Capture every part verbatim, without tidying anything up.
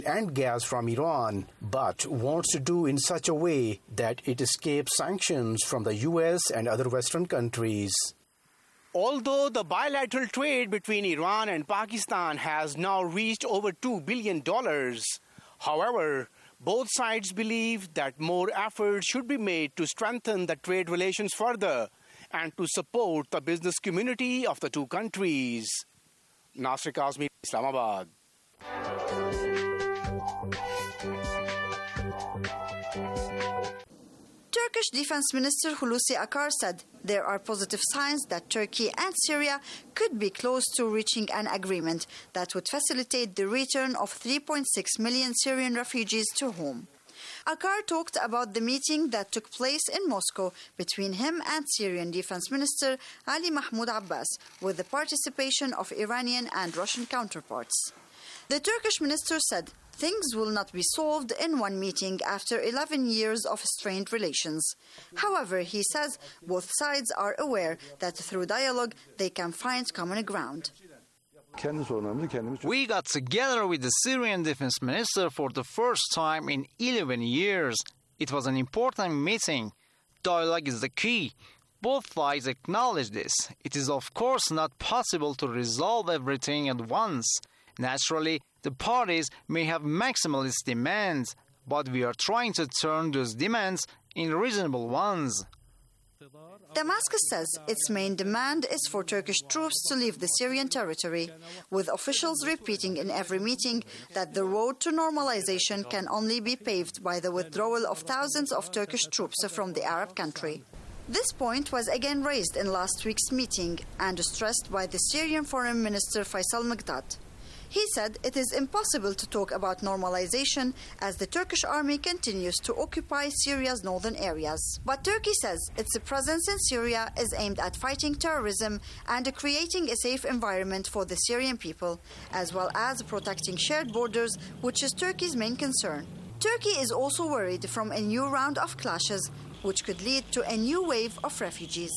and gas from Iran, but wants to do in such a way that it escapes sanctions from the U S and other Western countries. Although the bilateral trade between Iran and Pakistan has now reached over two billion dollars, however, both sides believe that more effort should be made to strengthen the trade relations further and to support the business community of the two countries. Nasir Kazmi, Islamabad. Turkish Defense Minister Hulusi Akar said there are positive signs that Turkey and Syria could be close to reaching an agreement that would facilitate the return of three point six million Syrian refugees to home. Akar talked about the meeting that took place in Moscow between him and Syrian Defense Minister Ali Mahmoud Abbas, with the participation of Iranian and Russian counterparts. The Turkish minister said things will not be solved in one meeting after eleven years of strained relations. However, he says both sides are aware that through dialogue they can find common ground. We got together with the Syrian defense minister for the first time in eleven years. It was an important meeting. Dialogue is the key. Both sides acknowledge this. It is of course not possible to resolve everything at once. Naturally, the parties may have maximalist demands, but we are trying to turn those demands into reasonable ones. Damascus says its main demand is for Turkish troops to leave the Syrian territory, with officials repeating in every meeting that the road to normalization can only be paved by the withdrawal of thousands of Turkish troops from the Arab country. This point was again raised in last week's meeting and stressed by the Syrian Foreign Minister Faisal Mikdad. He said it is impossible to talk about normalization as the Turkish army continues to occupy Syria's northern areas. But Turkey says its presence in Syria is aimed at fighting terrorism and creating a safe environment for the Syrian people, as well as protecting shared borders, which is Turkey's main concern. Turkey is also worried from a new round of clashes, which could lead to a new wave of refugees.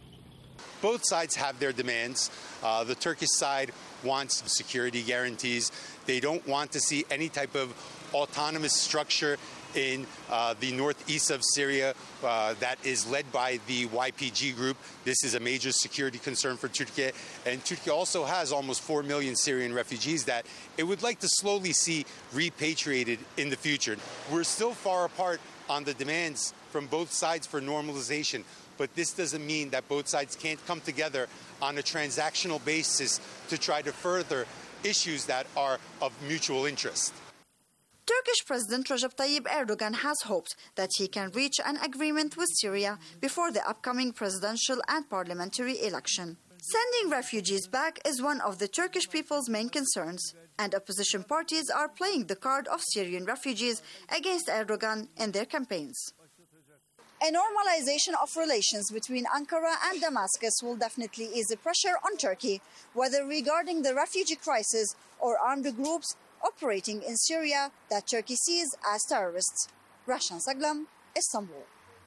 Both sides have their demands. Uh, the Turkish side wants security guarantees. They don't want to see any type of autonomous structure in uh, the northeast of Syria uh, that is led by the Y P G group. This is a major security concern for Turkey. And Turkey also has almost four million Syrian refugees that it would like to slowly see repatriated in the future. We're still far apart on the demands from both sides for normalization. But this doesn't mean that both sides can't come together on a transactional basis to try to further issues that are of mutual interest. Turkish President Recep Tayyip Erdogan has hoped that he can reach an agreement with Syria before the upcoming presidential and parliamentary election. Sending refugees back is one of the Turkish people's main concerns, and opposition parties are playing the card of Syrian refugees against Erdogan in their campaigns. A normalization of relations between Ankara and Damascus will definitely ease the pressure on Turkey, whether regarding the refugee crisis or armed groups operating in Syria that Turkey sees as terrorists. Rashan Saglam, Istanbul.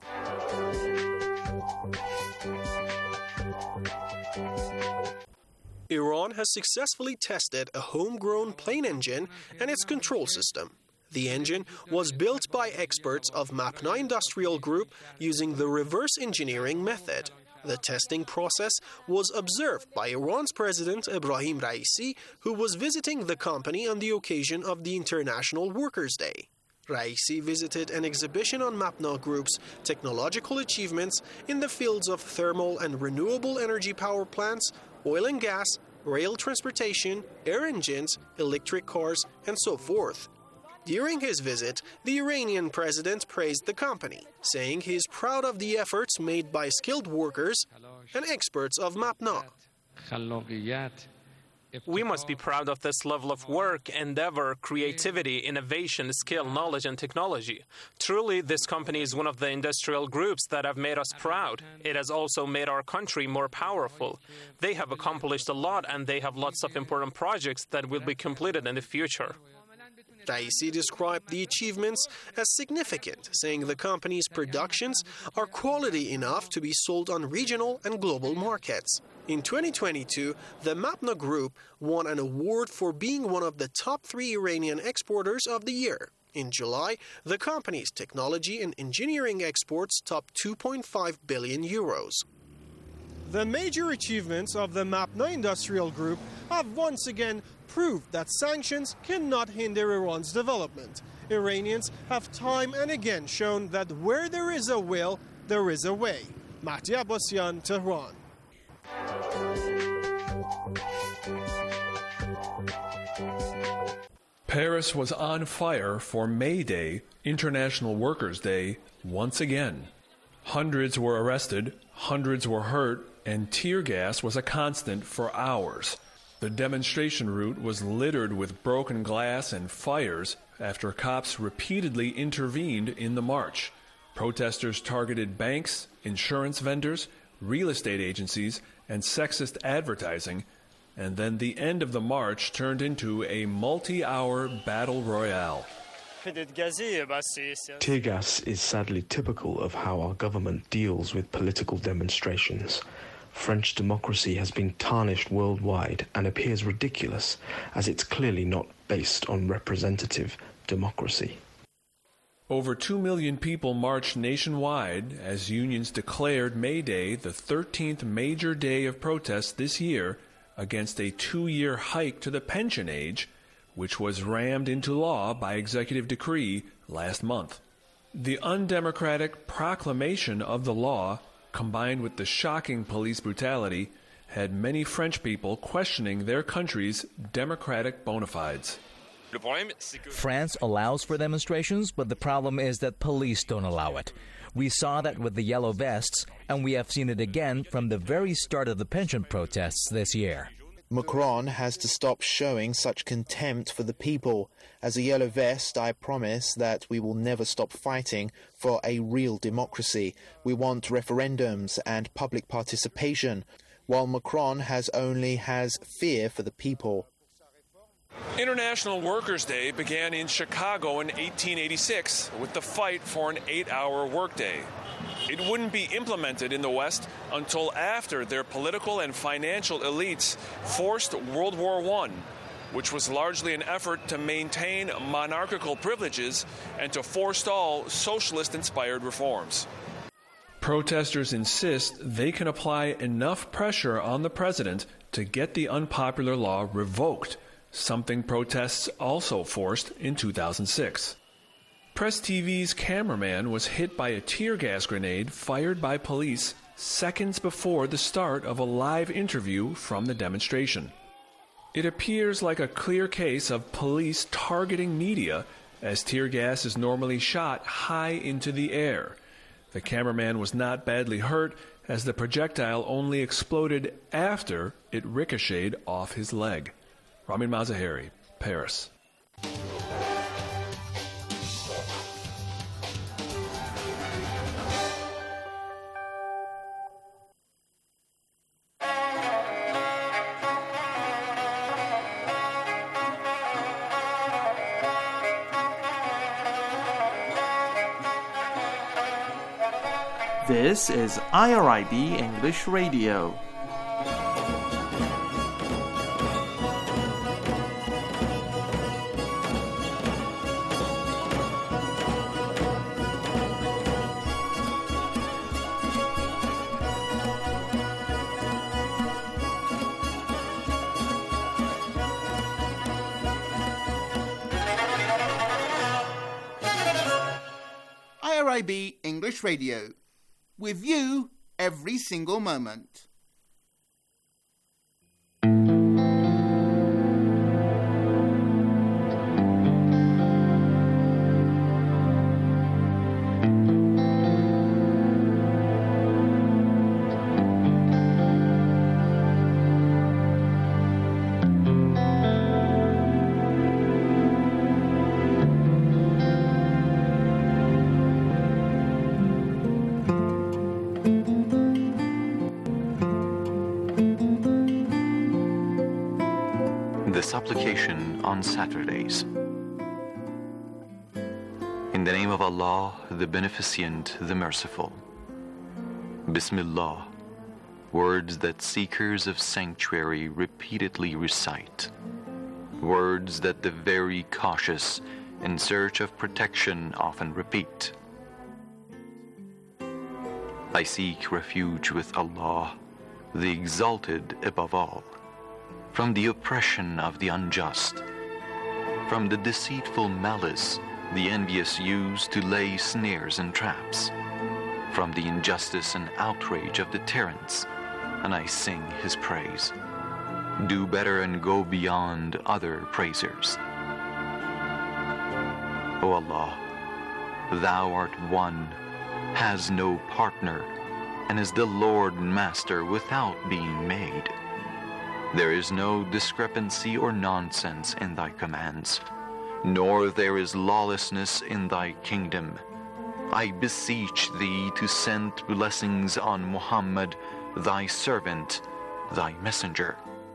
Iran has successfully tested a homegrown plane engine and its control system. The engine was built by experts of Mapna Industrial Group using the reverse engineering method. The testing process was observed by Iran's President Ebrahim Raisi, who was visiting the company on the occasion of the International Workers' Day. Raisi visited an exhibition on Mapna Group's technological achievements in the fields of thermal and renewable energy power plants, oil and gas, rail transportation, air engines, electric cars, and so forth. During his visit, the Iranian president praised the company, saying he is proud of the efforts made by skilled workers and experts of Mapna. We must be proud of this level of work, endeavor, creativity, innovation, skill, knowledge, and technology. Truly, this company is one of the industrial groups that have made us proud. It has also made our country more powerful. They have accomplished a lot, and they have lots of important projects that will be completed in the future. Raisi described the achievements as significant, saying the company's productions are quality enough to be sold on regional and global markets. In twenty twenty-two, the Mapna Group won an award for being one of the top three Iranian exporters of the year. In July, the company's technology and engineering exports topped two point five billion euros. The major achievements of the Mapna Industrial Group have once again proved that sanctions cannot hinder Iran's development. Iranians have time and again shown that where there is a will, there is a way. Mahdi Abbasian, Tehran. Paris was on fire for May Day, International Workers' Day, once again. Hundreds were arrested, hundreds were hurt, and tear gas was a constant for hours. The demonstration route was littered with broken glass and fires after cops repeatedly intervened in the march. Protesters targeted banks, insurance vendors, real estate agencies, and sexist advertising, and then the end of the march turned into a multi-hour battle royale. Tear gas is sadly typical of how our government deals with political demonstrations. French democracy has been tarnished worldwide and appears ridiculous, as it's clearly not based on representative democracy. Over two million people marched nationwide as unions declared May Day the thirteenth major day of protest this year against a two-year hike to the pension age, which was rammed into law by executive decree last month. The undemocratic proclamation of the law, combined with the shocking police brutality, had many French people questioning their country's democratic bona fides. France allows for demonstrations, but the problem is that police don't allow it. We saw that with the yellow vests, and we have seen it again from the very start of the pension protests this year. Macron has to stop showing such contempt for the people. As a yellow vest, I promise that we will never stop fighting for a real democracy. We want referendums and public participation, while Macron has only has fear for the people. International Workers' Day began in Chicago in eighteen eighty-six with the fight for an eight-hour workday. It wouldn't be implemented in the West until after their political and financial elites forced World War One, which was largely an effort to maintain monarchical privileges and to forestall socialist-inspired reforms. Protesters insist they can apply enough pressure on the president to get the unpopular law revoked, something protests also forced in two thousand six. Press T V's cameraman was hit by a tear gas grenade fired by police seconds before the start of a live interview from the demonstration. It appears like a clear case of police targeting media, as tear gas is normally shot high into the air. The cameraman was not badly hurt, as the projectile only exploded after it ricocheted off his leg. Ramin Mazaheri, Paris. This is I R I B English Radio. I R I B English Radio. With you every single moment. The supplication on Saturdays. In the name of Allah, the Beneficent, the Merciful. Bismillah, words that seekers of sanctuary repeatedly recite. Words that the very cautious in search of protection often repeat. I seek refuge with Allah, the Exalted above all, from the oppression of the unjust, from the deceitful malice the envious use to lay snares and traps, from the injustice and outrage of the tyrants, and I sing his praise. Do better and go beyond other praisers. O Allah, Thou art one, has no partner, and is the Lord and Master without being made. There is no discrepancy or nonsense in Thy commands, nor there is lawlessness in Thy kingdom. I beseech Thee to send blessings on Muhammad, Thy servant, Thy messenger.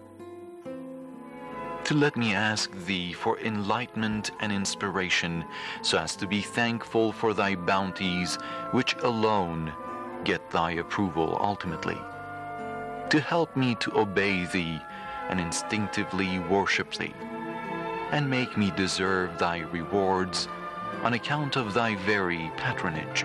To let me ask Thee for enlightenment and inspiration, so as to be thankful for Thy bounties, which alone get Thy approval ultimately. To help me to obey Thee and instinctively worship Thee, and make me deserve Thy rewards on account of Thy very patronage.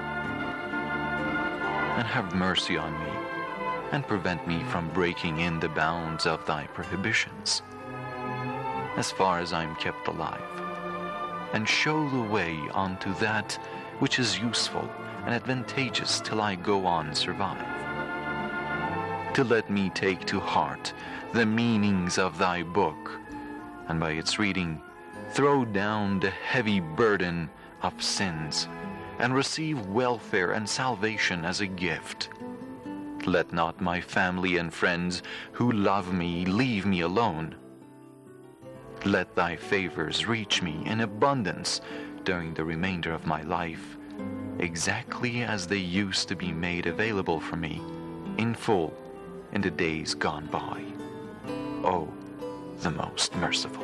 And have mercy on me, and prevent me from breaking in the bounds of Thy prohibitions, as far as I am kept alive, and show the way unto that which is useful and advantageous till I go on survive. To let me take to heart the meanings of Thy book, and by its reading throw down the heavy burden of sins, and receive welfare and salvation as a gift. Let not my family and friends who love me leave me alone. Let Thy favors reach me in abundance during the remainder of my life, exactly as they used to be made available for me in full in the days gone by. O, the Most Merciful.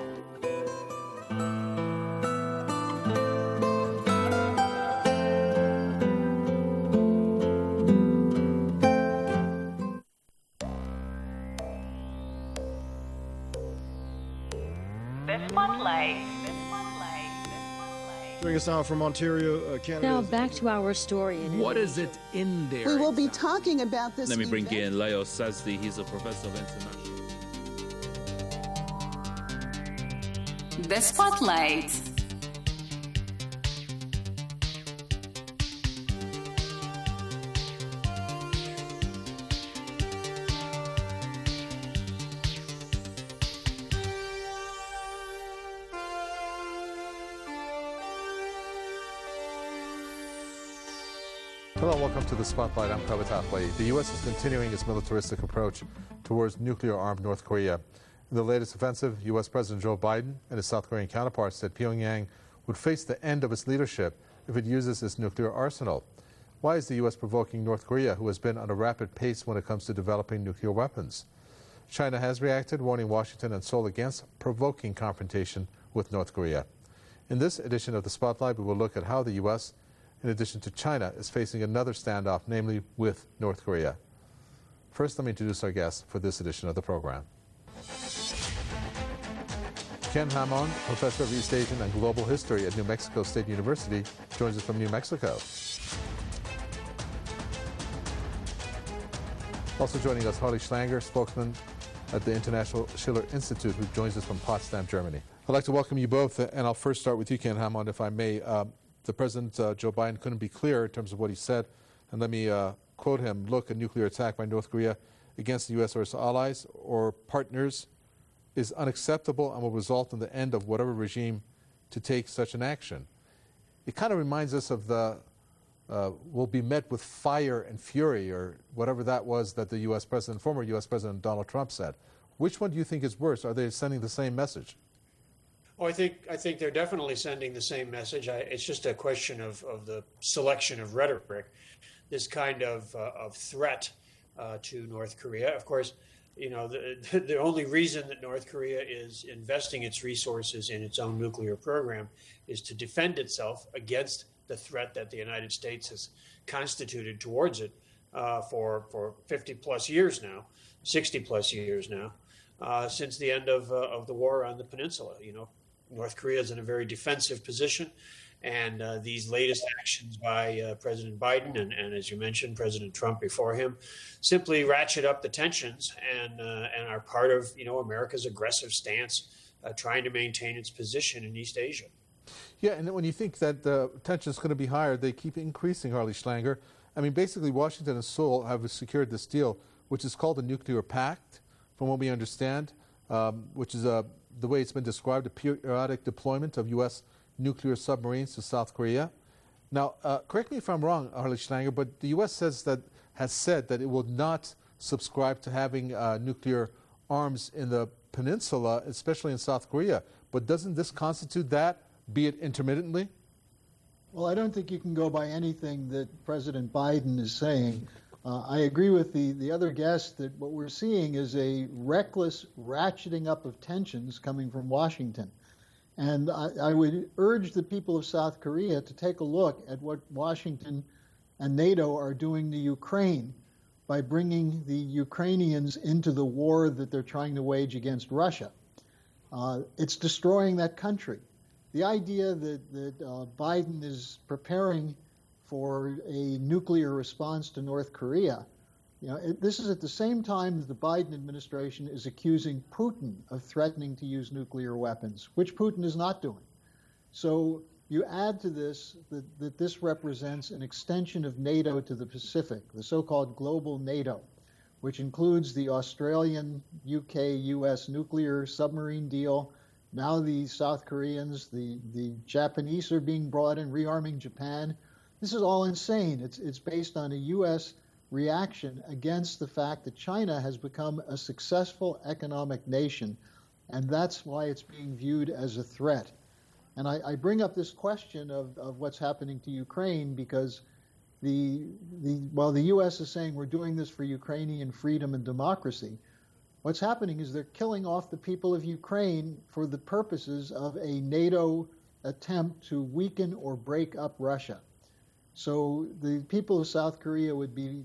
Joining us now from Ontario, uh, Canada. Now back to our story. In what is it in there? We will be talking about this. Let me bring in Leo Sazdi. He's a professor of international. The Spotlight. Hello, welcome to the Spotlight. I'm Prabhat Athway. The U S is continuing its militaristic approach towards nuclear-armed North Korea. In the latest offensive, U S President Joe Biden and his South Korean counterparts said Pyongyang would face the end of its leadership if it uses its nuclear arsenal. Why is the U S provoking North Korea, who has been on a rapid pace when it comes to developing nuclear weapons? China has reacted, warning Washington and Seoul against provoking confrontation with North Korea. In this edition of the Spotlight, we will look at how the U S, in addition to China, is facing another standoff, namely with North Korea. First, let me introduce our guest for this edition of the program. Ken Hammond, Professor of East Asian and Global History at New Mexico State University, joins us from New Mexico. Also joining us, Harley Schlanger, spokesman at the International Schiller Institute, who joins us from Potsdam, Germany. I'd like to welcome you both, and I'll first start with you, Ken Hammond, if I may. Uh, the President, uh, Joe Biden, couldn't be clearer in terms of what he said, and let me uh, quote him: "Look, a nuclear attack by North Korea against the U S or its allies or partners is unacceptable and will result in the end of whatever regime to take such an action." It kind of reminds us of the uh, will be met with fire and fury, or whatever that was that the U S President, former U S President Donald Trump said. Which one do you think is worse? Are they sending the same message? Oh, I think I think they're definitely sending the same message. I, it's just a question of, of the selection of rhetoric. This kind of uh, of threat uh, to North Korea, of course, you know, the, the only reason that North Korea is investing its resources in its own nuclear program is to defend itself against the threat that the United States has constituted towards it uh, for for fifty plus years now, sixty plus years now, uh, since the end of uh, of the war on the peninsula. You know, North Korea is in a very defensive position, and uh, these latest actions by uh, President Biden and, and, as you mentioned, President Trump before him, simply ratchet up the tensions and uh, and are part of you know America's aggressive stance, uh, trying to maintain its position in East Asia. Yeah, and when you think that the tension is going to be higher, they keep increasing, Harley Schlanger. I mean, basically, Washington and Seoul have secured this deal, which is called the Nuclear Pact, from what we understand, um, which is, uh, the way it's been described, a periodic deployment of U S nuclear submarines to South Korea. Now, uh, correct me if I'm wrong, Harley Schlanger, but the U S says that has said that it will not subscribe to having uh, nuclear arms in the peninsula, especially in South Korea. But doesn't this constitute that, be it intermittently? Well, I don't think you can go by anything that President Biden is saying. Uh, I agree with the, the other guest that what we're seeing is a reckless ratcheting up of tensions coming from Washington. And I, I would urge the people of South Korea to take a look at what Washington and NATO are doing to Ukraine by bringing the Ukrainians into the war that they're trying to wage against Russia. Uh, it's destroying that country. The idea that, that uh, Biden is preparing for a nuclear response to North Korea, you know, it, this is at the same time that the Biden administration is accusing Putin of threatening to use nuclear weapons, which Putin is not doing. So you add to this that, that this represents an extension of NATO to the Pacific, the so-called global NATO, which includes the Australian, U K, U S nuclear submarine deal. Now the South Koreans, the, the Japanese are being brought in, rearming Japan. This is all insane. It's, it's based on a U S reaction against the fact that China has become a successful economic nation, and that's why it's being viewed as a threat. And I, I bring up this question of, of what's happening to Ukraine because the, the, while the U S is saying we're doing this for Ukrainian freedom and democracy, what's happening is they're killing off the people of Ukraine for the purposes of a NATO attempt to weaken or break up Russia. So the people of South Korea would be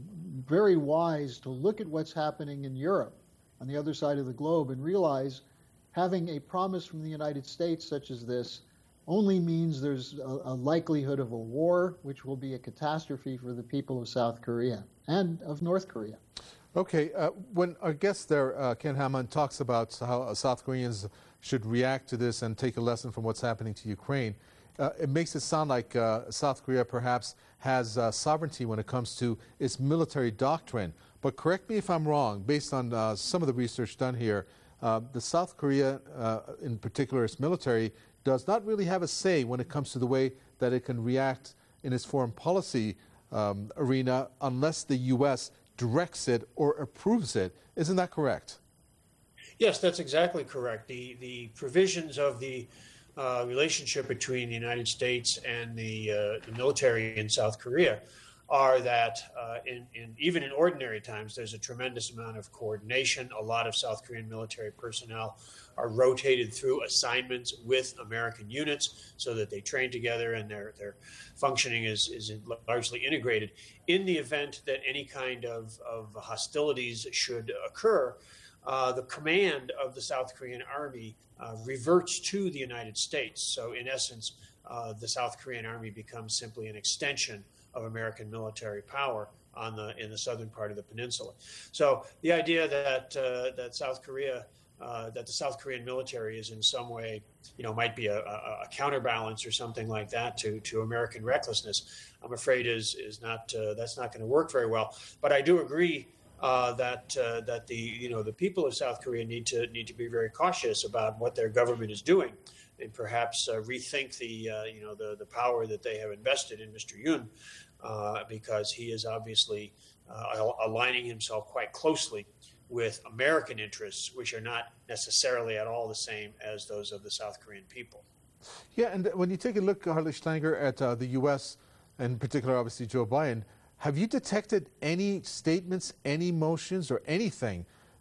very wise to look at what's happening in Europe on the other side of the globe and realize having a promise from the United States such as this only means there's a, a likelihood of a war, which will be a catastrophe for the people of South Korea and of North Korea. Okay, uh, when our guest there, uh, Ken Hammond, talks about how uh, South Koreans should react to this and take a lesson from what's happening to Ukraine, uh, it makes it sound like uh, South Korea perhaps has uh, sovereignty when it comes to its military doctrine. But correct me if I'm wrong, based on uh, some of the research done here, uh, the South Korea, uh, in particular its military, does not really have a say when it comes to the way that it can react in its foreign policy um, arena unless the U S directs it or approves it. Isn't that correct? Yes, that's exactly correct. The the provisions of the uh, relationship between the United States and the, uh, the military in South Korea are that uh, in, in even in ordinary times, there's a tremendous amount of coordination. A lot of South Korean military personnel are rotated through assignments with American units so that they train together and their, their functioning is, is largely integrated. In the event that any kind of, of hostilities should occur, uh, the command of the South Korean Army uh, reverts to the United States. So in essence, uh, the South Korean Army becomes simply an extension of American military power on the in the southern part of the peninsula. So the idea that uh, that South Korea uh, that the South Korean military is in some way, you know, might be a, a, a counterbalance or something like that to to American recklessness, I'm afraid is is not uh, that's not going to work very well. But I do agree uh, that uh, that the you know the people of South Korea need to need to be very cautious about what their government is doing, and perhaps uh, rethink the uh, you know the the power that they have invested in Mister Yoon, uh, because he is obviously uh, aligning himself quite closely with American interests, which are not necessarily at all the same as those of the South Korean people. Yeah, and when you take a look, Harley Schlanger, at uh, the U S, and in particular, obviously, Joe Biden, have you detected any statements, any motions, or anything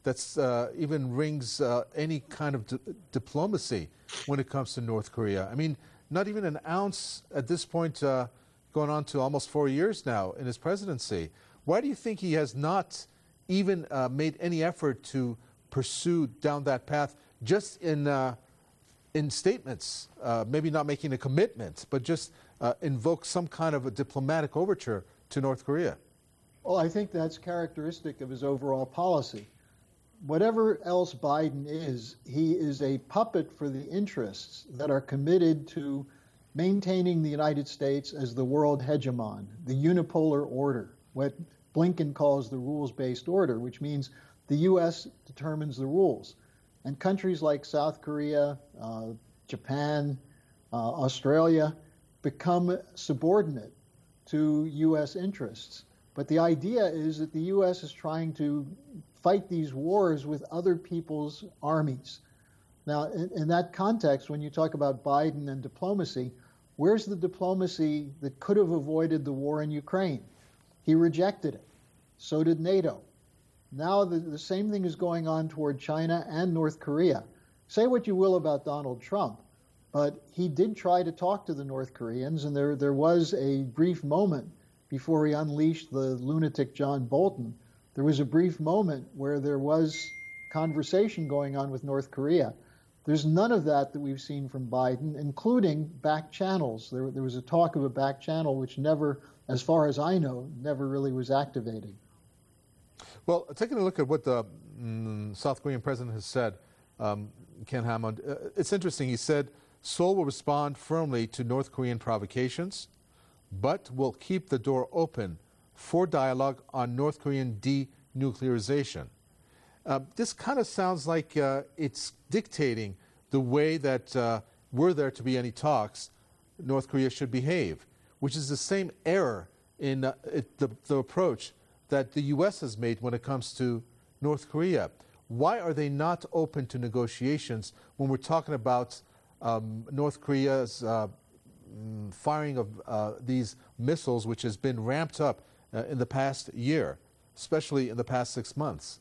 that uh, even rings uh, any kind of di- diplomacy when it comes to North Korea. I mean, not even an ounce at this point, uh, going on to almost four years now in his presidency. Why do you think he has not even uh, made any effort to pursue down that path, just in uh, in statements, uh, maybe not making a commitment, but just uh, invoke some kind of a diplomatic overture to North Korea? Well, I think that's characteristic of his overall policy. Whatever else Biden is, he is a puppet for the interests that are committed to maintaining the United States as the world hegemon, the unipolar order, what Blinken calls the rules-based order, which means the U S determines the rules. And countries like South Korea, uh, Japan, uh, Australia become subordinate to U S interests. But the idea is that the U S is trying to fight these wars with other people's armies. Now, in, in that context, when you talk about Biden and diplomacy, where's the diplomacy that could have avoided the war in Ukraine? He rejected it. So did NATO. Now the, the same thing is going on toward China and North Korea. Say what you will about Donald Trump, but he did try to talk to the North Koreans, and there, there was a brief moment before he unleashed the lunatic John Bolton. There was a brief moment where there was conversation going on with North Korea. There's none of that that we've seen from Biden, including back channels. There, there was a talk of a back channel which never, as far as I know, never really was activated. Well, taking a look at what the mm, South Korean president has said, um, Ken Hammond, uh, it's interesting. He said Seoul will respond firmly to North Korean provocations, but will keep the door open for dialogue on North Korean denuclearization. Uh, this kind of sounds like uh, it's dictating the way that, uh, were there to be any talks, North Korea should behave, which is the same error in uh, it, the, the approach that the U S has made when it comes to North Korea. Why are they not open to negotiations when we're talking about um, North Korea's uh, firing of uh, these missiles, which has been ramped up uh, in the past year, especially in the past six months?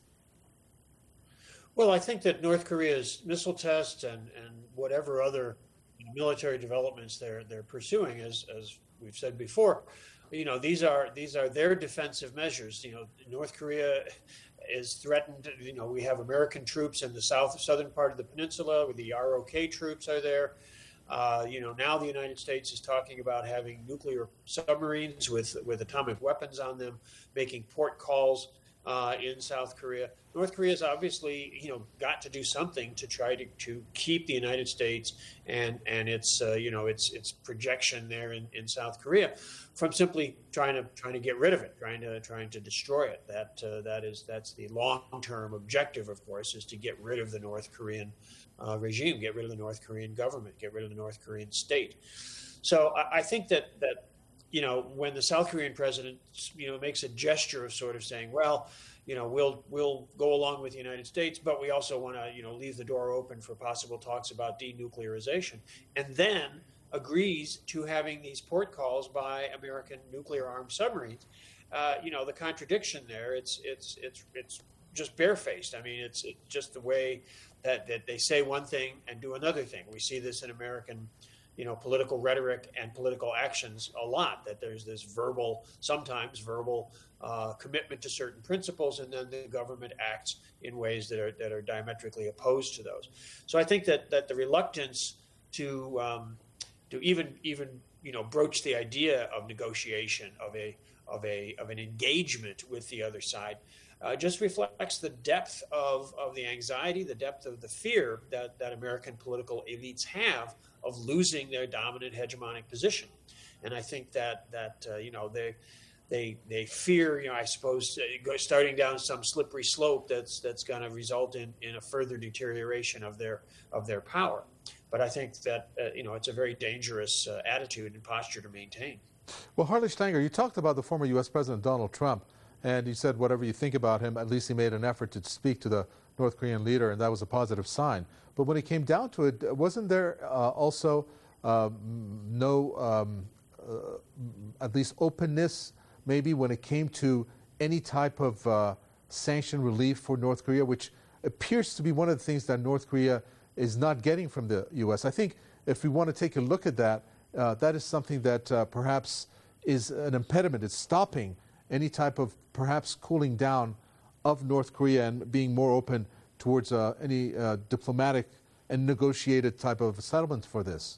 Well, I think that North Korea's missile tests and, and whatever other military developments they're they're pursuing, as as we've said before, you know, these are these are their defensive measures. You know, North Korea is threatened. You know, we have American troops in the south southern part of the peninsula, where the R O K troops are there. Uh, you know, now the United States is talking about having nuclear submarines with with atomic weapons on them, making port calls uh, in South Korea. North Korea's obviously, you know, got to do something to try to, to keep the United States and and its uh, you know its its projection there in, in South Korea from simply trying to trying to get rid of it, trying to trying to destroy it. That uh, that is that's the long-term objective, of course, is to get rid of the North Korean uh, regime, get rid of the North Korean government, get rid of the North Korean state. So I, I think that that you know when the South Korean president you know makes a gesture of sort of saying, well, you know, we'll we'll go along with the United States, but we also want to, you know, leave the door open for possible talks about denuclearization, and then agrees to having these port calls by American nuclear-armed submarines. Uh, you know, the contradiction there, it's it's it's it's just barefaced. I mean, it's, it's just the way that, that they say one thing and do another thing. We see this in American, you know, political rhetoric and political actions a lot, that there's this verbal, sometimes verbal uh, commitment to certain principles, and then the government acts in ways that are that are diametrically opposed to those. So I think that, that the reluctance to um, to even even you know broach the idea of negotiation, of a of a of an engagement with the other side, uh, just reflects the depth of, of the anxiety, the depth of the fear that, that American political elites have of losing their dominant hegemonic position. And I think that that uh, you know they they they fear, you know, I suppose, uh, starting down some slippery slope that's that's going to result in, in a further deterioration of their of their power. But I think that uh, you know it's a very dangerous uh, attitude and posture to maintain. Well, Harley Stenger, you talked about the former U S President Donald Trump, and you said whatever you think about him, at least he made an effort to speak to the North Korean leader, and that was a positive sign. But when it came down to it, wasn't there uh, also uh, no, um, uh, at least openness, maybe when it came to any type of uh, sanction relief for North Korea, which appears to be one of the things that North Korea is not getting from the U S. I think if we want to take a look at that, uh, that is something that uh, perhaps is an impediment. It's stopping any type of perhaps cooling down of North Korea and being more open towards uh, any uh, diplomatic and negotiated type of settlement for this.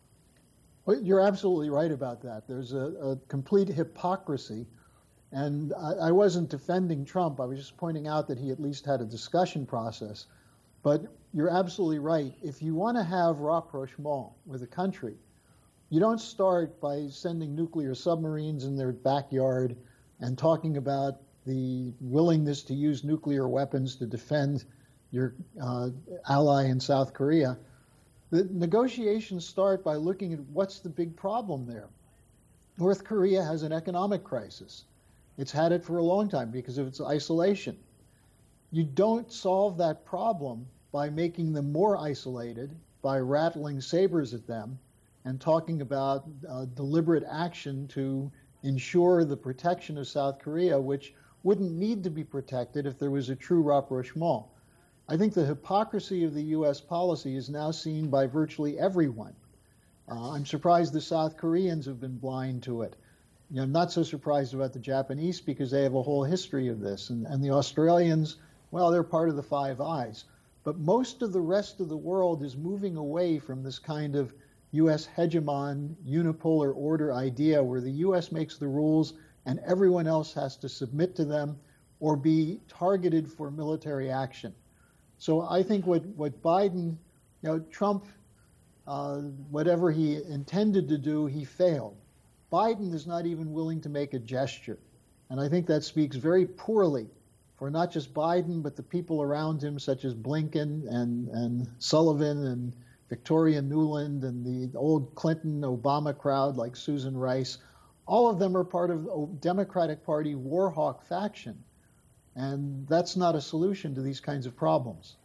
Well, you're absolutely right about that. There's a, a complete hypocrisy. And I, I wasn't defending Trump. I was just pointing out that he at least had a discussion process. But you're absolutely right. If you want to have rapprochement with a country, you don't start by sending nuclear submarines in their backyard and talking about the willingness to use nuclear weapons to defend your uh, ally in South Korea. The negotiations start by looking at what's the big problem there. North Korea has an economic crisis. It's had it for a long time because of its isolation. You don't solve that problem by making them more isolated, by rattling sabers at them and talking about uh, deliberate action to ensure the protection of South Korea, which wouldn't need to be protected if there was a true rapprochement. I think the hypocrisy of the U S policy is now seen by virtually everyone. Uh, I'm surprised the South Koreans have been blind to it. You know, I'm not so surprised about the Japanese because they have a whole history of this. And, and the Australians, well, they're part of the Five Eyes. But most of the rest of the world is moving away from this kind of U S hegemon, unipolar order idea where the U S makes the rules and everyone else has to submit to them or be targeted for military action. So I think what, what Biden, you know, Trump, uh, whatever he intended to do, he failed. Biden is not even willing to make a gesture. And I think that speaks very poorly for not just Biden, but the people around him, such as Blinken and, and Sullivan and Victoria Nuland and the old Clinton-Obama crowd like Susan Rice. All of them are part of the Democratic Party war hawk faction. And that's not a solution to these kinds of problems.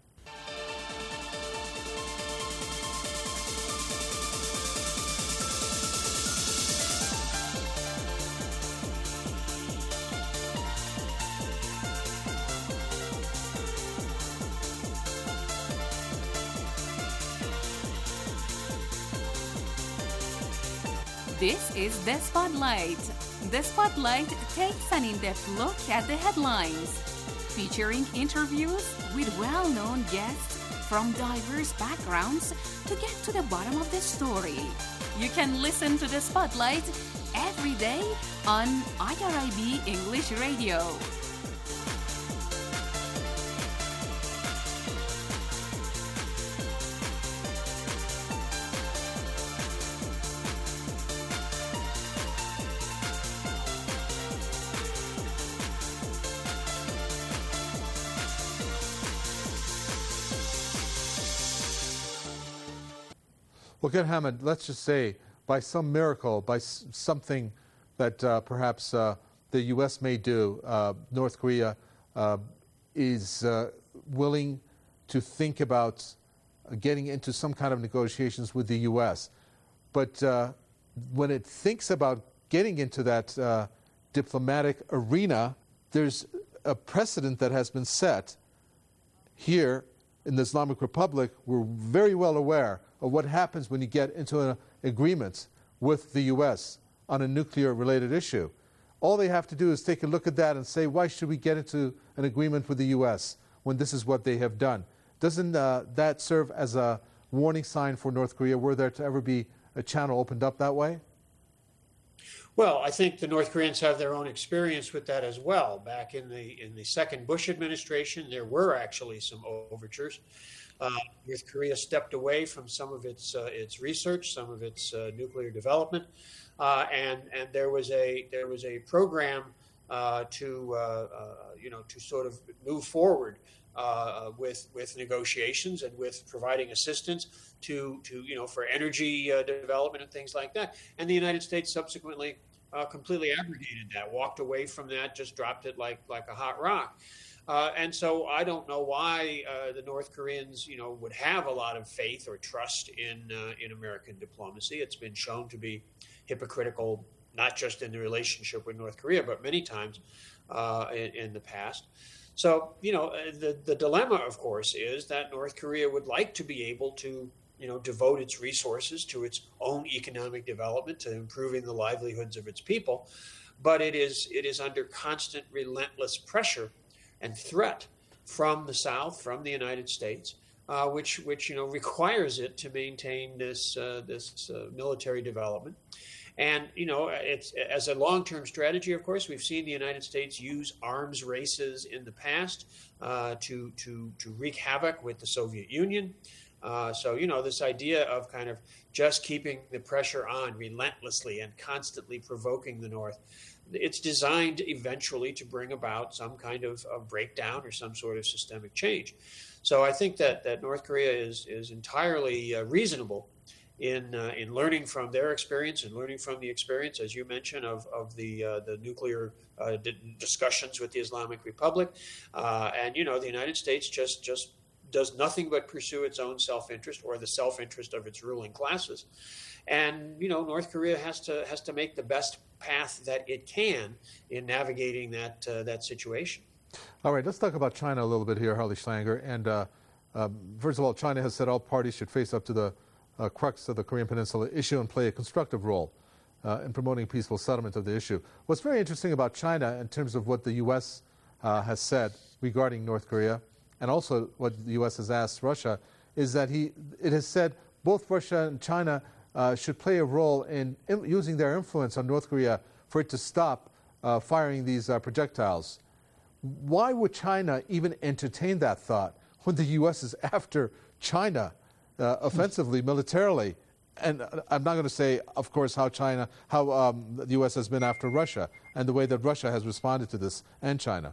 This is The Spotlight. The Spotlight takes an in-depth look at the headlines, featuring interviews with well-known guests from diverse backgrounds to get to the bottom of the story. You can listen to The Spotlight every day on I R I B English Radio. Well, good, Hamid, let's just say, by some miracle, by s- something that uh, perhaps uh, the U S may do, uh, North Korea uh, is uh, willing to think about uh, getting into some kind of negotiations with the U S. But uh, when it thinks about getting into that uh, diplomatic arena, there's a precedent that has been set here in the Islamic Republic. We're very well aware of what happens when you get into an agreement with the U S on a nuclear-related issue. All they have to do is take a look at that and say, why should we get into an agreement with the U S when this is what they have done? Doesn't uh, that serve as a warning sign for North Korea were there to ever be a channel opened up that way? Well, I think the North Koreans have their own experience with that as well. Back in the in the second Bush administration, there were actually some overtures. Uh, North Korea stepped away from some of its uh, its research, some of its uh, nuclear development, uh, and and there was a there was a program uh, to uh, uh, you know to sort of move forward uh, with with negotiations and with providing assistance to to you know for energy uh, development and things like that. And the United States subsequently uh, completely abrogated that, walked away from that, just dropped it like like a hot rock. Uh, and so I don't know why uh, the North Koreans, you know, would have a lot of faith or trust in uh, in American diplomacy. It's been shown to be hypocritical, not just in the relationship with North Korea, but many times uh, in, in the past. So, you know, the, the dilemma, of course, is that North Korea would like to be able to, you know, devote its resources to its own economic development, to improving the livelihoods of its people. But it is it is under constant, relentless pressure and threat from the South, from the United States, uh, which which you know requires it to maintain this uh, this uh, military development. And you know, it's as a long-term strategy. Of course, we've seen the United States use arms races in the past uh, to to to wreak havoc with the Soviet Union. Uh, so, you know, this idea of kind of just keeping the pressure on relentlessly and constantly provoking the North, it's designed eventually to bring about some kind of, of breakdown or some sort of systemic change. So I think that, that North Korea is, is entirely uh, reasonable in uh, in learning from their experience and learning from the experience, as you mentioned, of, of the uh, the nuclear uh, discussions with the Islamic Republic. Uh, and, you know, the United States just just does nothing but pursue its own self-interest or the self-interest of its ruling classes. And, you know, North Korea has to has to make the best path that it can in navigating that uh, that situation. All right, let's talk about China a little bit here, Harley Schlanger. And uh, um, first of all, China has said all parties should face up to the uh, crux of the Korean Peninsula issue and play a constructive role uh, in promoting peaceful settlement of the issue. What's very interesting about China in terms of what the U S uh, has said regarding North Korea, and also what the U S has asked Russia, is that he it has said both Russia and China uh, should play a role in, in using their influence on North Korea for it to stop uh, firing these uh, projectiles. Why would China even entertain that thought when the U S is after China uh, offensively, militarily? And I'm not going to say, of course, how China, how um, the U S has been after Russia and the way that Russia has responded to this, and China.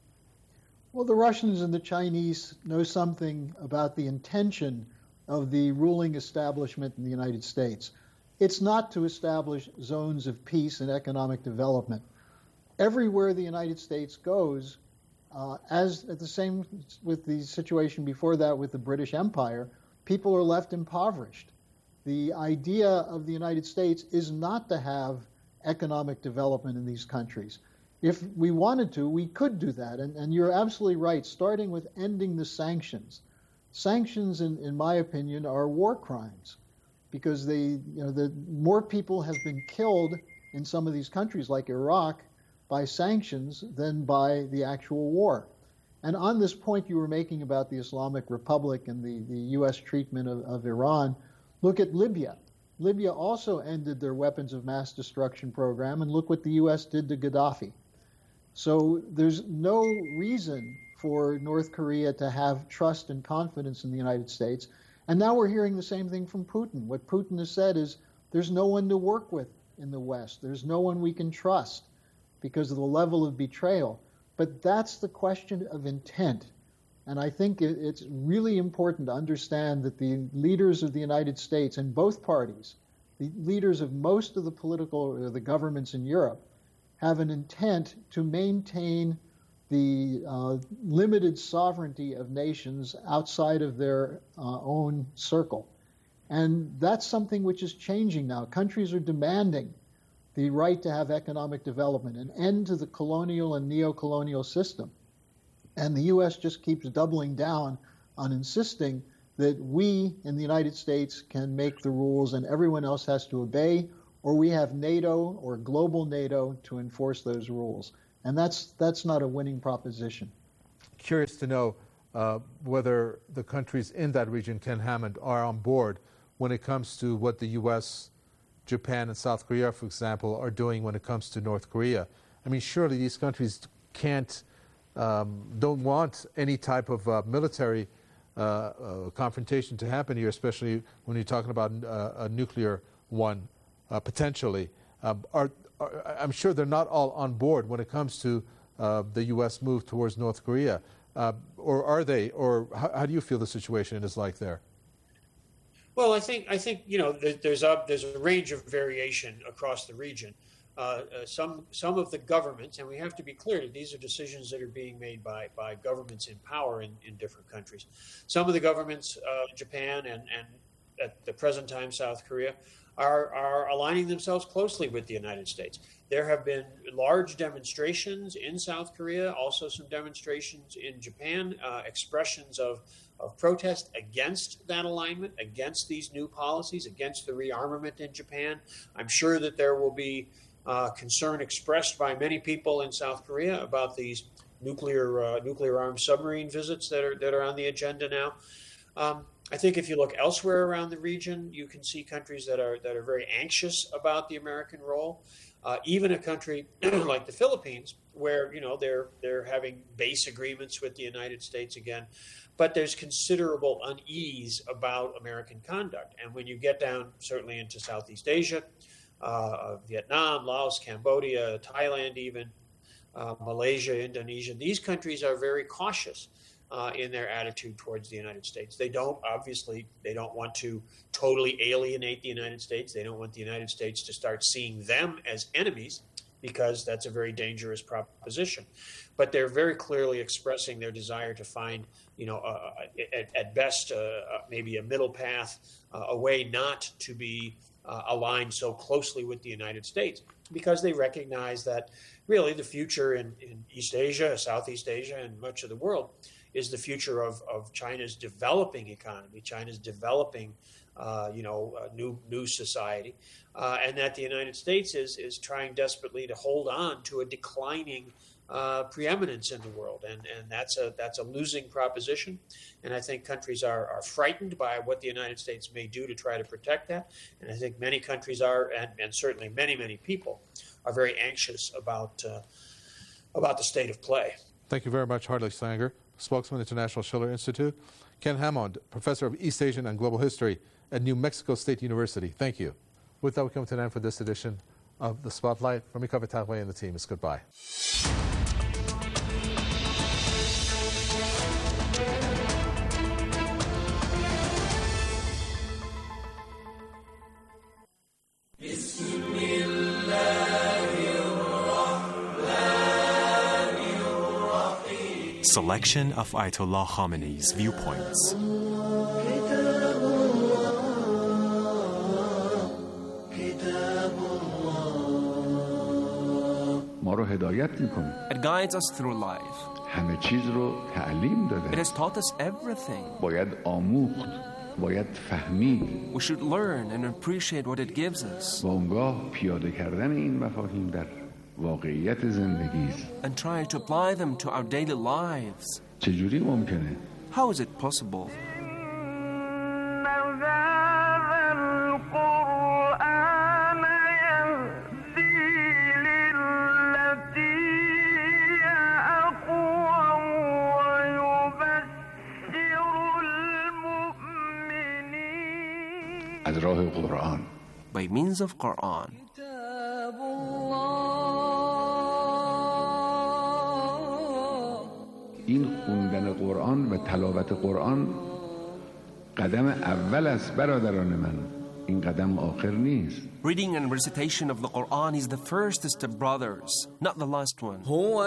Well, the Russians and the Chinese know something about the intention of the ruling establishment in the United States. It's not to establish zones of peace and economic development. Everywhere the United States goes, uh, as at the same with the situation before that with the British Empire, people are left impoverished. The idea of the United States is not to have economic development in these countries. If we wanted to, we could do that. And, and you're absolutely right, starting with ending the sanctions. Sanctions, in, in my opinion, are war crimes because they, you know, the more people have been killed in some of these countries like Iraq by sanctions than by the actual war. And on this point you were making about the Islamic Republic and the, the U S treatment of, of Iran, look at Libya. Libya also ended their weapons of mass destruction program, and look what the U S did to Gaddafi. So there's no reason for North Korea to have trust and confidence in the United States. And now we're hearing the same thing from Putin. What Putin has said is there's no one to work with in the West. There's no one we can trust because of the level of betrayal. But that's the question of intent. And I think it's really important to understand that the leaders of the United States and both parties, the leaders of most of the political or the governments in Europe, have an intent to maintain the uh, limited sovereignty of nations outside of their uh, own circle. And that's something which is changing now. Countries are demanding the right to have economic development, an end to the colonial and neo-colonial system. And the U S just keeps doubling down on insisting that we in the United States can make the rules and everyone else has to obey, or we have NATO or global NATO to enforce those rules. And that's that's not a winning proposition. Curious to know uh, whether the countries in that region, Ken Hammond, are on board when it comes to what the U S, Japan, and South Korea, for example, are doing when it comes to North Korea. I mean, surely these countries can't, um, don't want any type of uh, military uh, uh, confrontation to happen here, especially when you're talking about uh, a nuclear one. Uh, potentially, uh, are, are, I'm sure they're not all on board when it comes to uh, the U S move towards North Korea, uh, or are they? Or how, how do you feel the situation is like there? Well, I think I think you know there's a there's a range of variation across the region. Uh, uh, some some of the governments, and we have to be clear that these are decisions that are being made by by governments in power in, in different countries. Some of the governments, uh, Japan and and at the present time South Korea, are, are aligning themselves closely with the United States. There have been large demonstrations in South Korea, also some demonstrations in Japan, uh, expressions of, of protest against that alignment, against these new policies, against the rearmament in Japan. I'm sure that there will be uh, concern expressed by many people in South Korea about these nuclear uh, nuclear armed submarine visits that are that are on the agenda now. Um, I think if you look elsewhere around the region, you can see countries that are that are very anxious about the American role. Uh, even a country like the Philippines, where you know they're they're having base agreements with the United States again, but there's considerable unease about American conduct. And when you get down certainly into Southeast Asia, uh, Vietnam, Laos, Cambodia, Thailand, even uh, Malaysia, Indonesia, these countries are very cautious Uh, in their attitude towards the United States. They don't, obviously, they don't want to totally alienate the United States. They don't want the United States to start seeing them as enemies, because that's a very dangerous proposition. But they're very clearly expressing their desire to find, you know, uh, at, at best, uh, maybe a middle path, uh, a way not to be uh, aligned so closely with the United States, because they recognize that really the future in, in East Asia, Southeast Asia, and much of the world is the future of, of China's developing economy, China's developing, uh, you know, uh, new new society, uh, and that the United States is is trying desperately to hold on to a declining uh, preeminence in the world, and and that's a that's a losing proposition, and I think countries are are frightened by what the United States may do to try to protect that, and I think many countries are, and, and certainly many many people are very anxious about uh, about the state of play. Thank you very much, Hartley Sanger, spokesman, International Schiller Institute. Ken Hammond, professor of East Asian and Global History at New Mexico State University. Thank you. With that, we come to an end for this edition of The Spotlight. From me, Kaveh Taghweh, and the team, it's goodbye. Selection of Ayatollah Khamenei's viewpoints. It guides us through life. It has taught us everything. We should learn and appreciate what it gives us. And try to apply them to our daily lives. How is it possible? By means of Quran. این خوندن قرآن و تلاوت قرآن قدم اول است برادران من. این قدم آخر نیست. Reading and recitation of the Quran is the first step, brothers, not the last one. هو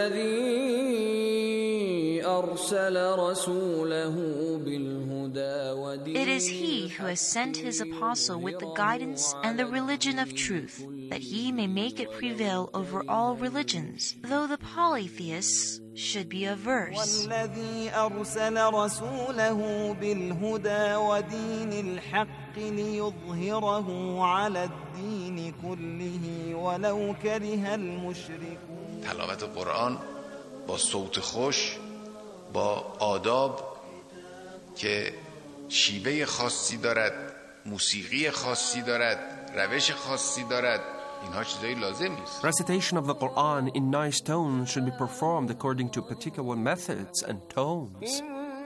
الذي أرسل رسوله بالهدى ودين. It is He who has sent His apostle with the guidance and the religion of truth, that He may make it prevail over all religions, though the polytheists should be averse. والذي أرسل رسوله بالهدى ودين الحق ليظهره على الدين كله ولو كره المشركون. تلاوت قرآن با صوت خوش، با آداب که شیوه خاصی دارد، موسیقی خاصی دارد، روش خاصی دارد، اینها چیزایی لازم نیست. Recitation of the Quran in nice tones should be performed according to particular methods and tones.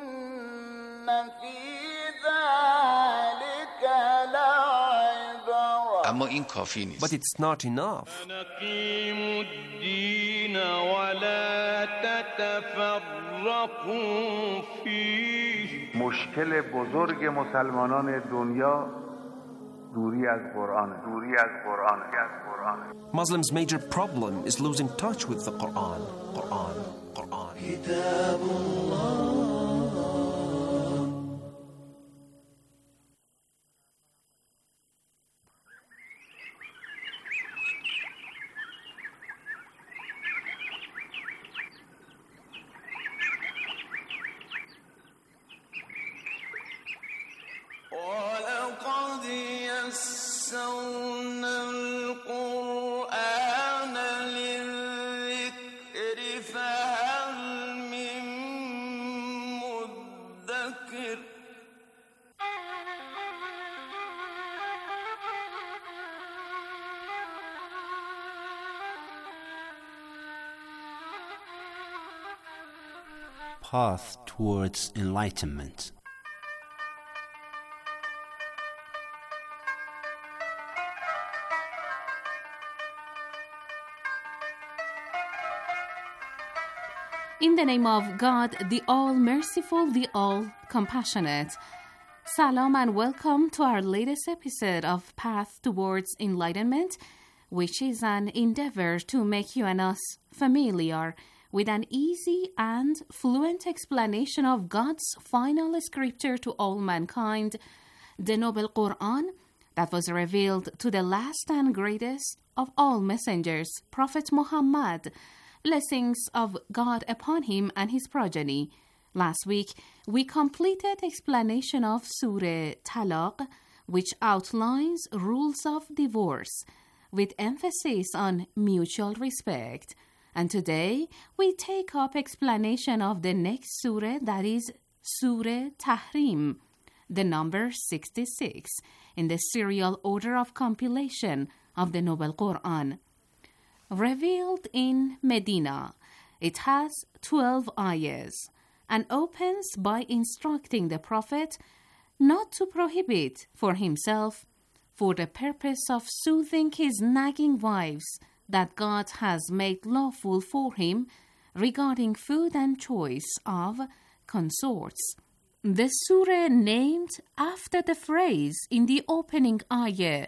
اما این کافی نیست. But it's not enough. نقيم الدين ولا تتفرقوا فيه. مشکل بزرگ مسلمانان دنیا دوری از قرآن، دوری از قرآن، از قرآن. Muslims' major problem is losing touch with the Quran. Quran, Quran. كتاب الله. path towards enlightenment. In the name of God, the All-Merciful, the All-Compassionate. Salam and welcome to our latest episode of Path Towards Enlightenment, which is an endeavor to make you and us familiar with an easy and fluent explanation of God's final scripture to all mankind, the Noble Quran, that was revealed to the last and greatest of all messengers, Prophet Muhammad. Blessings of God upon him and his progeny. Last week, we completed explanation of Surah Talaq, which outlines rules of divorce, with emphasis on mutual respect. And today, we take up explanation of the next surah, that is Surah Tahrim, the number sixty-six, in the serial order of compilation of the Noble Quran. Revealed in Medina, it has twelve ayahs and opens by instructing the Prophet not to prohibit for himself, for the purpose of soothing his nagging wives that God has made lawful for him regarding food and choice of consorts. The surah named after the phrase in the opening ayah,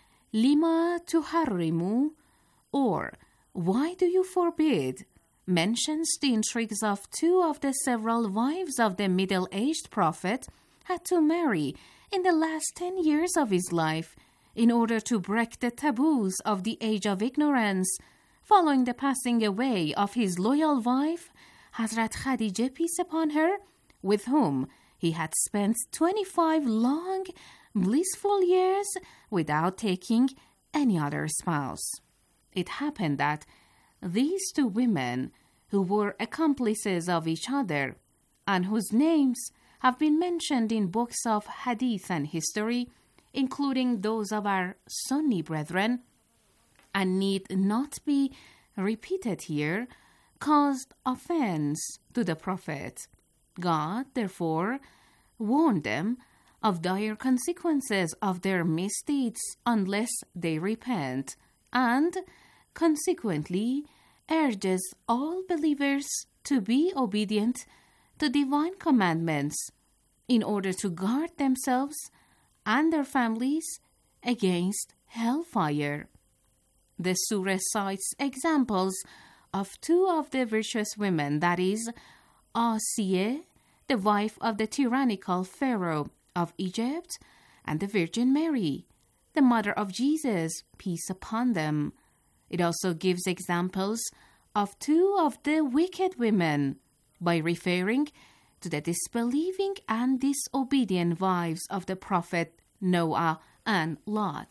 Lima tuharrimu, or why do you forbid, mentions the intrigues of two of the several wives of the middle-aged prophet had to marry in the last ten years of his life in order to break the taboos of the age of ignorance, following the passing away of his loyal wife, Hazrat Khadijah, peace upon her, with whom he had spent twenty-five long, blissful years without taking any other spouse. It happened that these two women, who were accomplices of each other, and whose names have been mentioned in books of hadith and history, including those of our Sunni brethren, and need not be repeated here, caused offense to the Prophet. God, therefore, warned them of dire consequences of their misdeeds unless they repent, and consequently urges all believers to be obedient to divine commandments in order to guard themselves and their families against hellfire. The surah cites examples of two of the virtuous women, that is, Asiyah, the wife of the tyrannical Pharaoh of Egypt, and the Virgin Mary, the mother of Jesus, peace upon them. It also gives examples of two of the wicked women by referring to the disbelieving and disobedient wives of the Prophet Noah and Lot.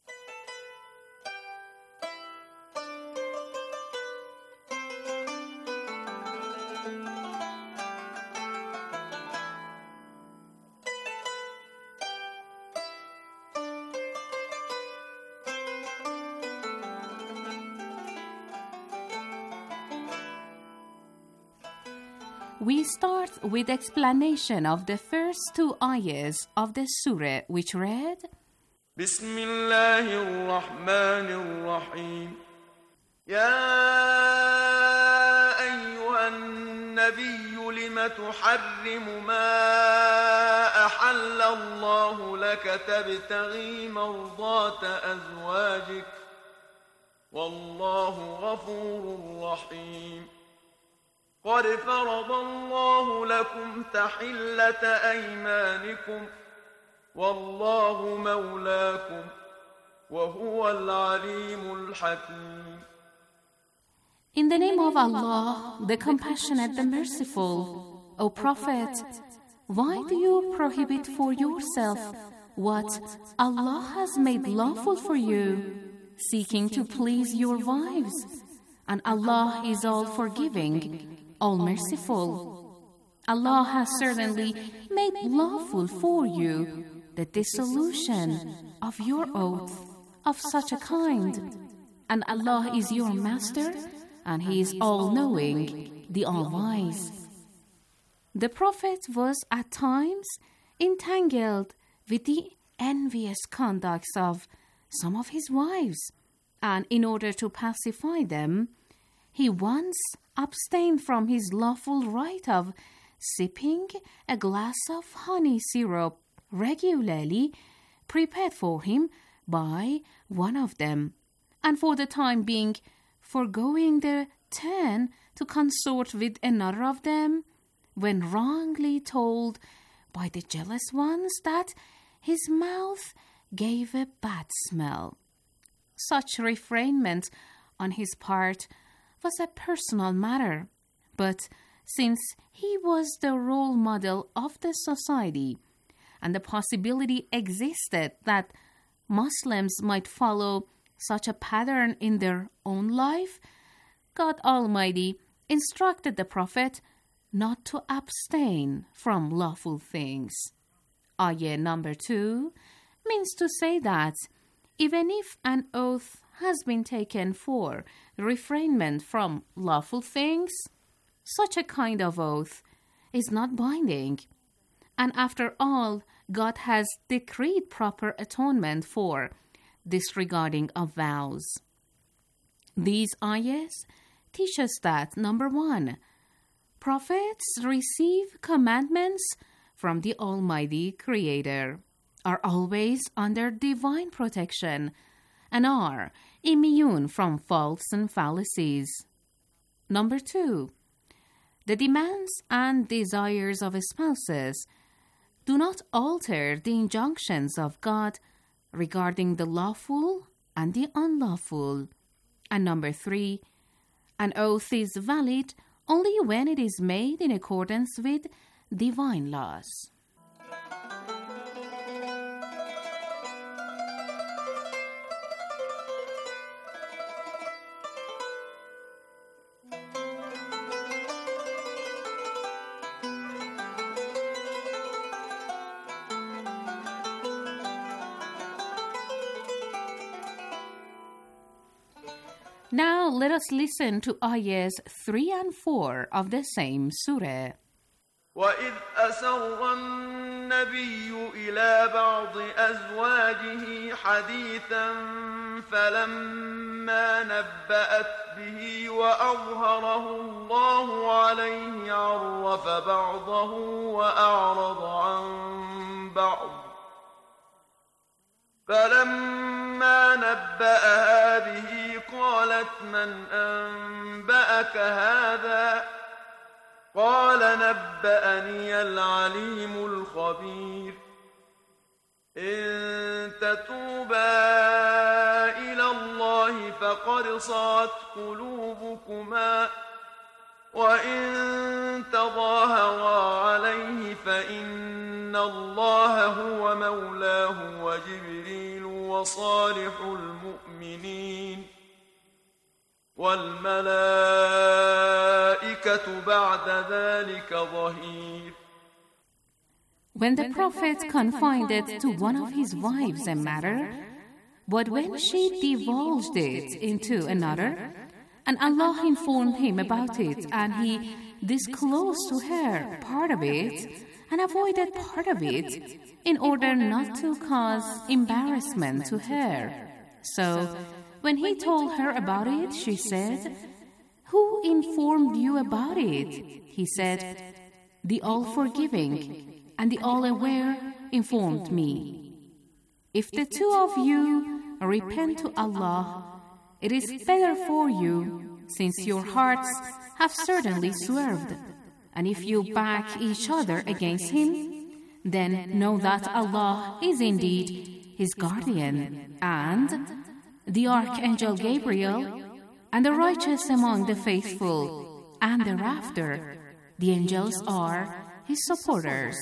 We start with explanation of the first two ayahs of the surah, which read, بسم الله الرحمن الرحيم يا أيها النبي لم تحرم ما أحل الله لك تبتغي مرضات أزواجك والله غفور رحيم قد فرض الله لكم تحلة أيمانكم والله مولاكم وهو العليم الحكيم. In the name of Allah, the Compassionate, the Merciful, O Prophet, why do you prohibit for yourself what Allah has made lawful for you, seeking to please your wives? And Allah is all forgiving, all merciful. Allah has certainly made lawful for you the dissolution of your oath of such a kind. And Allah is your master, and He is all-knowing, the all-wise. The Prophet was at times entangled with the envious conducts of some of his wives, and in order to pacify them, he once abstained from his lawful right of sipping a glass of honey syrup regularly prepared for him by one of them, and for the time being foregoing the turn to consort with another of them, when wrongly told by the jealous ones that his mouth gave a bad smell. Such refrainment on his part was a personal matter, but since he was the role model of the society, and the possibility existed that Muslims might follow such a pattern in their own life, God Almighty instructed the Prophet not to abstain from lawful things. Ayah number two means to say that even if an oath has been taken for refrainment from lawful things, such a kind of oath is not binding. And after all, God has decreed proper atonement for disregarding of vows. These ayahs teach us that, number one, prophets receive commandments from the Almighty Creator, are always under divine protection, and are immune from faults and fallacies. Number two, the demands and desires of spouses do not alter the injunctions of God regarding the lawful and the unlawful. And number three, an oath is valid only when it is made in accordance with divine laws. Now let us listen to ayahs three and four of the same surah. وَإِذْ أَسَرَّ النَّبِيُّ إِلَى بَعْضِ أَزْوَاجِهِ حَدِيثًا فَلَمَّا نَبَّأَتْ بِهِ وَأَظْهَرَهُ اللَّهُ عَلَيْهِ عَرَّفَ بَعْضَهُ وَأَعْرَضَ عَنْ بَعْضٍ فَلَمَّا نَبَّأَهَا بِهِ قالت من أنبأك هذا قال نبأني العليم الخبير إن تتوبا إلى الله فقد صغت قلوبكما وإن تظاهرا عليه فإن الله هو مولاه وجبريل وصالح المؤمنين وَالْمَلَائِكَةُ بَعْدَ ذَلِكَ ظَهِيرٌ. When the Prophet confided to one of his wives a matter, but when she divulged it into another, and Allah informed him about it, and he disclosed to her part of it, and avoided part of it, in order not to cause embarrassment to her. So, when he told her about it, she said, "Who informed you about it?" He said, "The All-Forgiving and the All-Aware informed me." If the two of you repent to Allah, it is better for you, since your hearts have certainly swerved. And if you back each other against him, then know that Allah is indeed his guardian, and the Archangel Gabriel, and the righteous among the faithful, and thereafter, the angels are his supporters.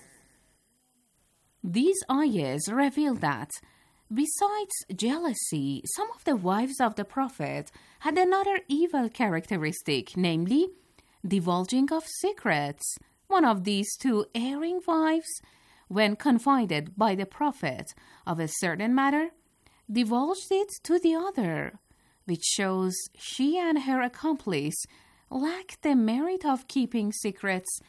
These ayahs reveal that, besides jealousy, some of the wives of the Prophet had another evil characteristic, namely, divulging of secrets. One of these two erring wives, when confided by the Prophet of a certain matter, divulged it to the other, which shows she and her accomplice lacked the merit of keeping secrets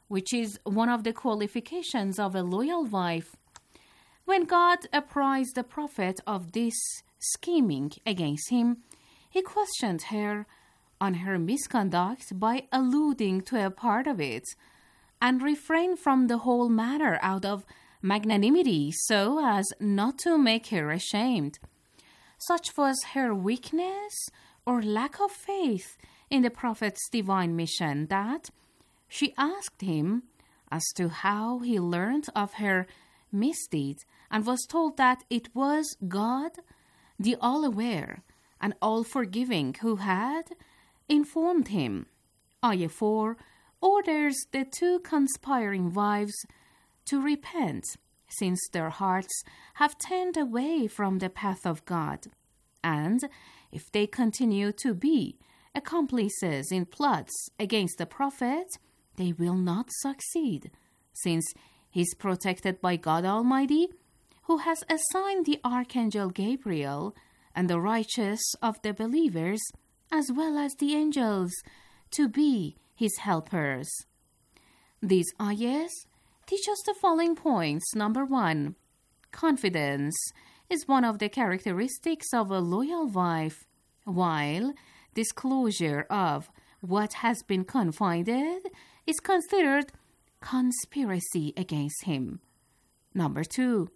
which is one of the qualifications of a loyal wife. When God apprised the prophet of this scheming against him, he questioned her on her misconduct by alluding to a part of it, and refrained from the whole matter out of magnanimity so as not to make her ashamed. Such was her weakness or lack of faith in the prophet's divine mission that she asked him as to how he learned of her misdeed, and was told that it was God, the all-aware and all-forgiving, who had informed him. Ayah four orders the two conspiring wives to repent, since their hearts have turned away from the path of God, and if they continue to be accomplices in plots against the prophet, they will not succeed, since he is protected by God Almighty, who has assigned the Archangel Gabriel and the righteous of the believers, as well as the angels, to be his helpers. These ayahs teach us the following points. Number one, confidence is one of the characteristics of a loyal wife, while disclosure of what has been confided is considered conspiracy against him. Number two,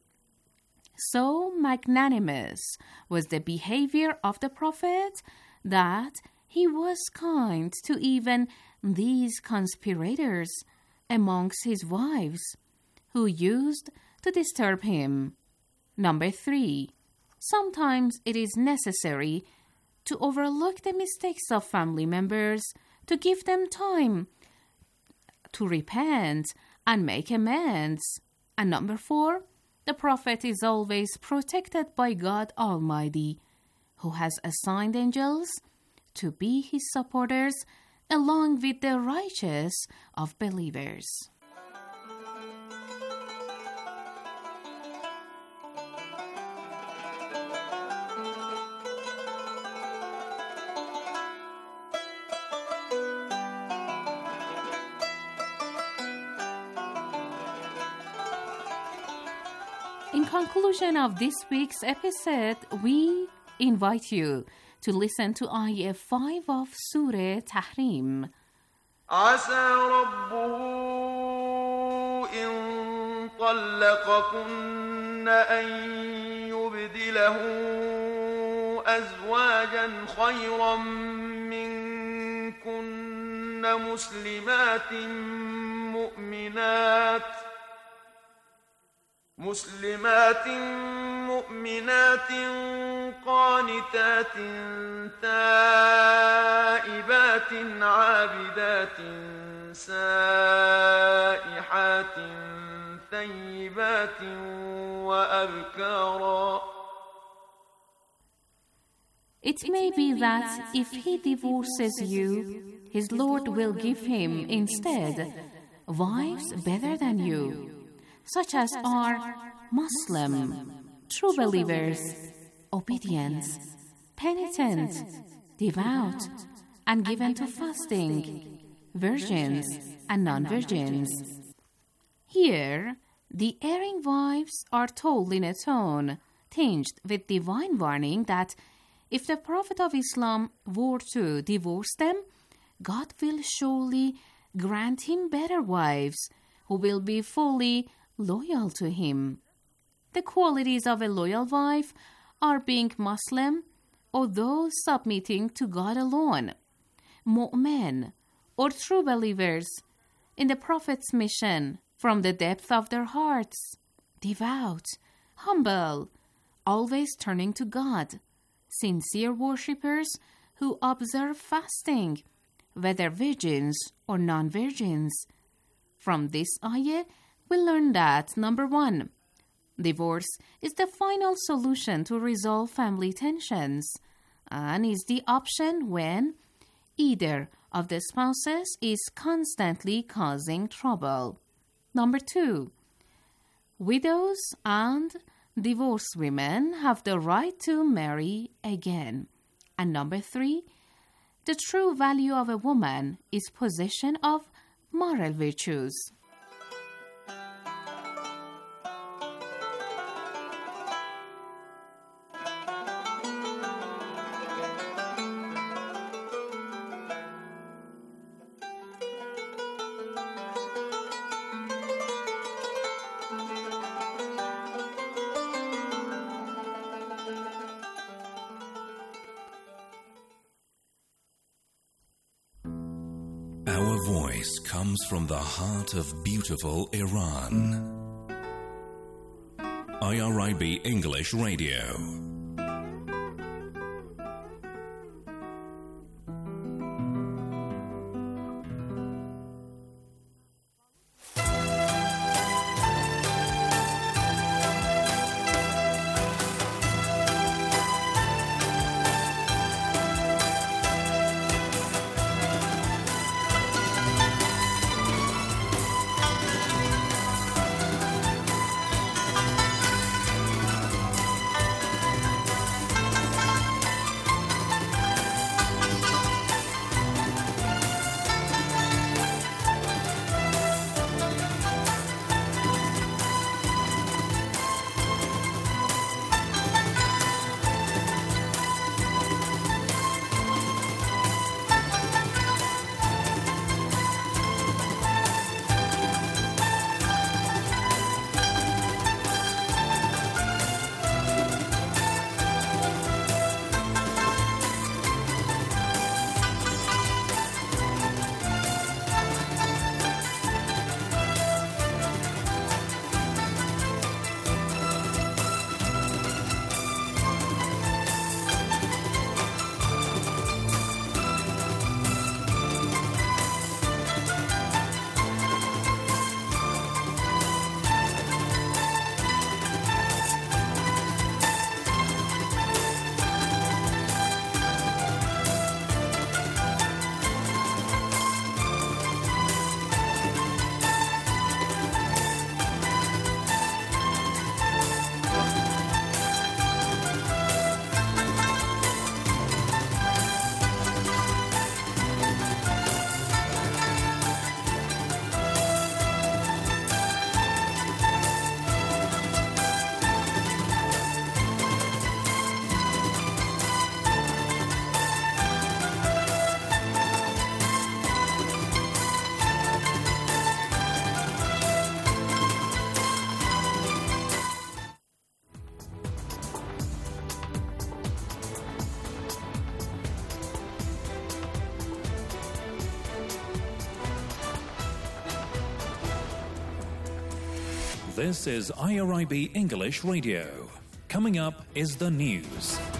so magnanimous was the behavior of the prophet that he was kind to even these conspirators amongst his wives who used to disturb him. Number three, sometimes it is necessary to overlook the mistakes of family members, to give them time to repent and make amends. And number four, the prophet is always protected by God Almighty, who has assigned angels to be his supporters along with the righteous of believers. In conclusion of this week's episode, we invite you to listen to Ayah five of Surah Tahrim. عسى ربه إن طلقكن أن يبدله أزواجا خيرا منكن مسلمات مؤمنات مسلمات مؤمنات قانتات تائبات عابدات سائحات ثيبات وأبكارا. It may be that if he divorces you, his Lord will give him instead wives better than you, such as are Muslim, true believers, obedient, penitent, devout, and given to fasting, virgins and non-virgins. Here, the erring wives are told in a tone tinged with divine warning that if the Prophet of Islam were to divorce them, God will surely grant him better wives who will be fully loyal to him. The qualities of a loyal wife are being Muslim, or those submitting to God alone, mu'min, or true believers in the Prophet's mission from the depth of their hearts, devout, humble, always turning to God, sincere worshippers who observe fasting, whether virgins or non-virgins. From this ayah, we learn that, number one, divorce is the final solution to resolve family tensions and is the option when either of the spouses is constantly causing trouble. Number two, widows and divorced women have the right to marry again. And number three, the true value of a woman is possession of moral virtues. Our voice comes from the heart of beautiful Iran. I R I B English Radio. This is I R I B English Radio. Coming up is the news.